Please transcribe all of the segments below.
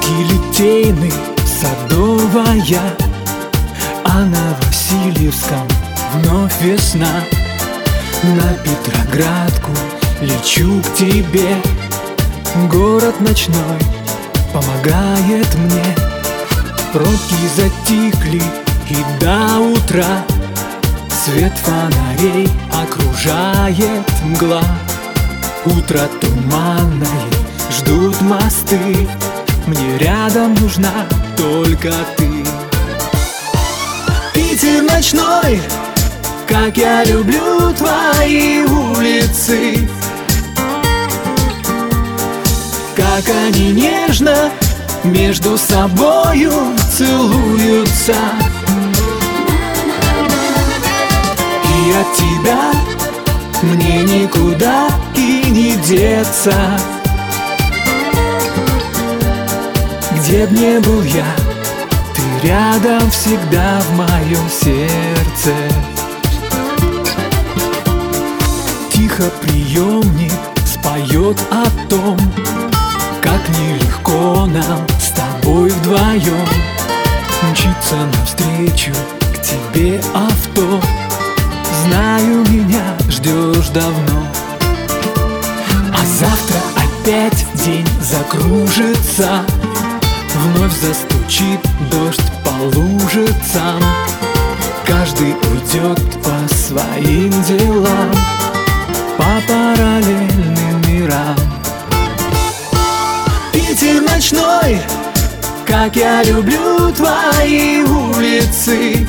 Луки Литейный, Садовая, а на Васильевском вновь весна. На Петроградку лечу к тебе, город ночной помогает мне. Пробки затихли и до утра свет фонарей окружает мгла. Утро туманное, ждут мосты, мне рядом нужна только ты. Питер ночной, как я люблю твои улицы, как они нежно между собою целуются. И от тебя мне никуда и не деться. Где б не был я, ты рядом всегда в моем сердце. Тихо приемник споет о том, как нелегко нам с тобой вдвоем мчиться навстречу к тебе авто. Знаю, меня ждешь давно, а завтра опять день закружится, вновь застучит дождь по лужицам. Каждый уйдет по своим делам, по параллельным мирам. Питер ночной, как я люблю твои улицы,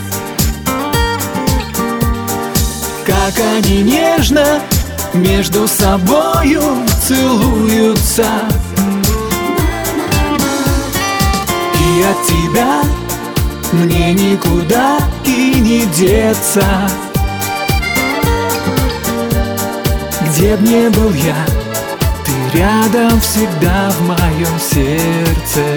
как они нежно между собою целуются. И от тебя мне никуда и не деться. Где б не был я, ты рядом всегда в моем сердце.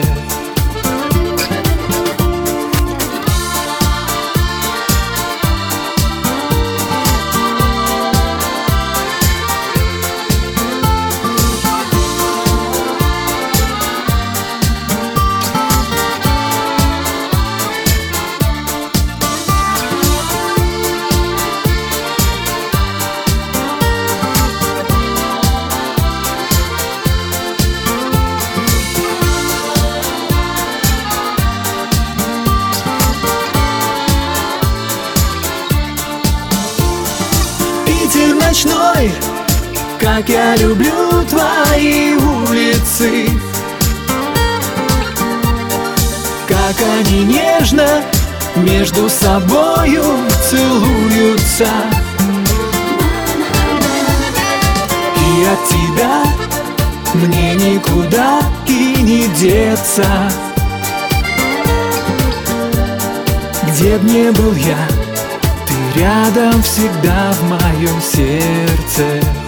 Питер ночной, как я люблю твои улицы, как они нежно между собою целуются. И от тебя мне никуда и не деться. Где б не был я, ты рядом всегда в моем сердце.